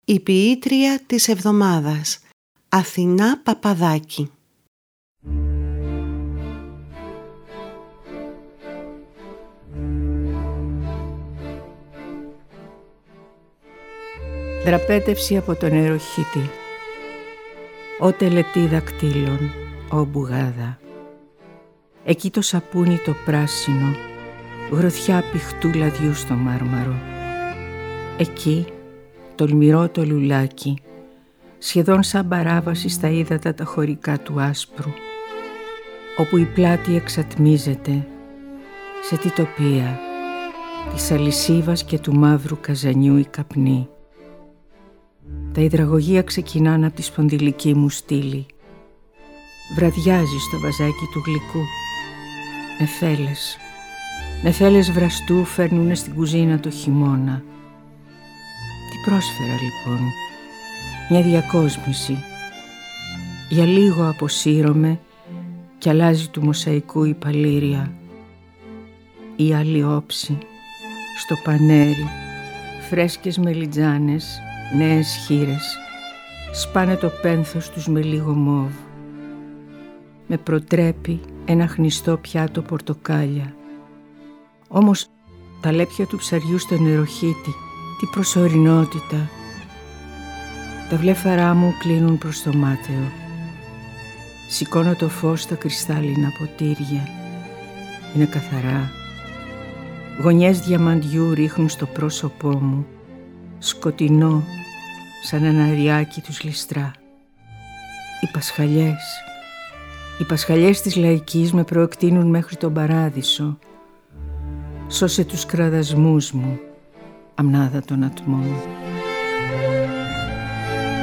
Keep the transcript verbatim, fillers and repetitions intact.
Η ποιήτρια της εβδομάδας, Αθηνά Παπαδάκη. Δραπέτευση από τον νεροχύτη. Ω τελετή δακτύλων, ω μπουγάδα. Εκεί το σαπούνι το πράσινο, γροθιά πηχτού λαδιού στο μάρμαρο. Εκεί τολμηρό το λουλάκι, σχεδόν σαν παράβαση στα ύδατα τα χωρικά του άσπρου, όπου η πλάτη εξατμίζεται σε τι τοπία της αλυσίβας και του μαύρου καζανιού η καπνή. Τα υδραγωγεία ξεκινάνε από τη σπονδυλική μου στήλη. Βραδιάζει στο βαζάκι του γλυκού. Νεφέλες, νεφέλες βραστού φέρνουνε στην κουζίνα το χειμώνα. Τι πρόσφερα λοιπόν, μια διακόσμηση. Για λίγο αποσύρωμαι κι αλλάζει του μοσαϊκού η παλήρια. Η άλλη όψη, στο πανέρι, φρέσκες μελιτζάνες, νέες χήρες, σπάνε το πένθος τους με λίγο μόβ. Με προτρέπει ένα χνιστό πιάτο πορτοκάλια. Όμως τα λέπια του ψαριού στο νεροχύτη, τι προσωρινότητα. Τα βλέφαρά μου κλείνουν προς το μάταιο. Σηκώνω το φως στα κρυστάλλινα ποτήρια. Είναι καθαρά. Γωνιές διαμαντιού ρίχνουν στο πρόσωπό μου. Σκοτεινό, σαν ένα αριάκι τους ληστρά. Οι πασχαλιές, οι πασχαλιές της λαϊκής με προεκτείνουν μέχρι τον παράδεισο. Σώσε τους κραδασμούς μου, αμνάδα των ατμών.